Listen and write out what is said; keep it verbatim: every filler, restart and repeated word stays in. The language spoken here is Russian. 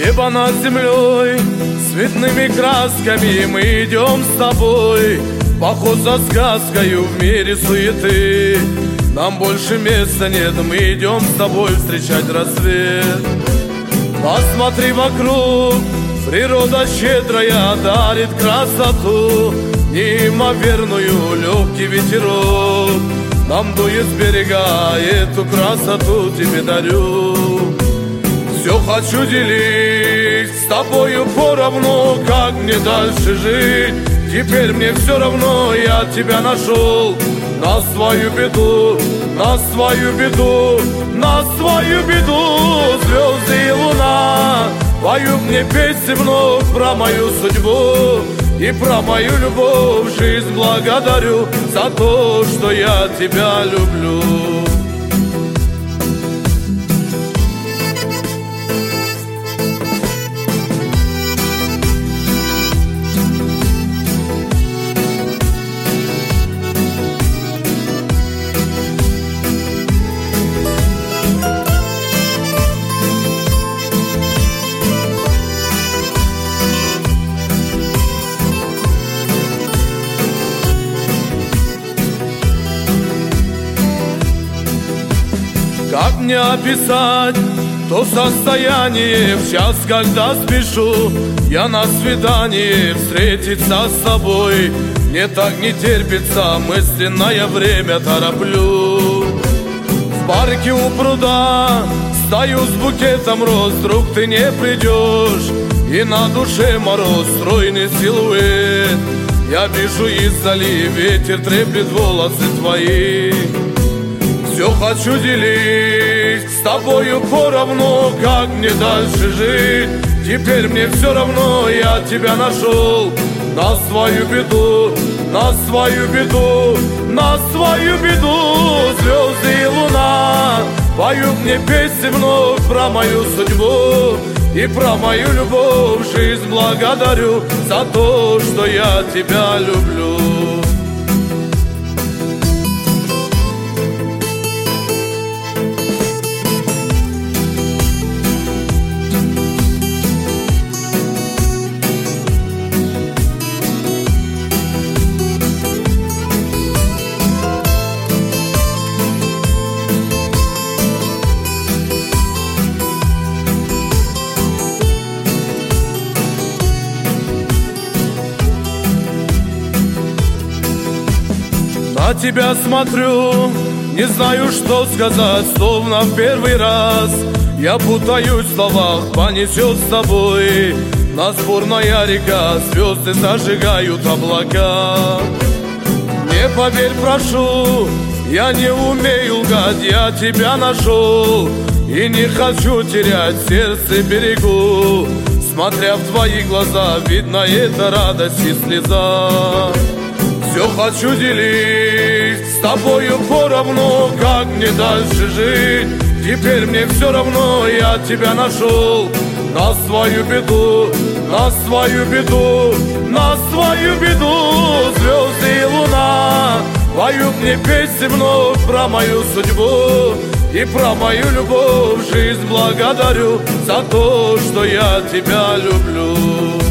Небо над землей цветными красками, мы идем с тобой поход за сказкою в мире суеты. Нам больше места нет, мы идем с тобой встречать рассвет. Посмотри вокруг, природа щедрая дарит красоту неимоверную, легкий ветерок нам дует с берега, эту красоту тебе дарю. Все хочу делить с тобою поровну, как мне дальше жить? Теперь мне все равно, я тебя нашел. На свою беду, на свою беду, на свою беду. Звезды и луна поют мне песни вновь про мою судьбу и про мою любовь. Жизнь благодарю за то, что я тебя люблю. Как мне описать то состояние в час, когда спешу я на свидание встретиться с тобой? Мне так не терпится, мысленное время тороплю. В парке у пруда стою с букетом роз, вдруг ты не придешь, и на душе мороз, стройный силуэт. Я вижу издали, ветер треплет волосы твои. Все хочу делить с тобою поровну, как мне дальше жить? Теперь мне все равно, я тебя нашел. На свою беду, на свою беду, на свою беду. Звезды и луна поют мне песни вновь про мою судьбу и про мою любовь. Жизнь благодарю за то, что я тебя люблю. На тебя смотрю, не знаю, что сказать, словно в первый раз. Я путаюсь в словах, понесет с тобой нас бурная река, звезды зажигают облака. Не поверь, прошу, я не умею лгать, я тебя нашел и не хочу терять, сердце берегу. Смотря в твои глаза, видно, это радость и слеза. Все хочу делить с тобою поровну, как мне дальше жить? Теперь мне все равно, я тебя нашел. На свою беду, на свою беду, на свою беду. Звезды и луна поют мне песни вновь про мою судьбу и про мою любовь. Жизнь благодарю за то, что я тебя люблю.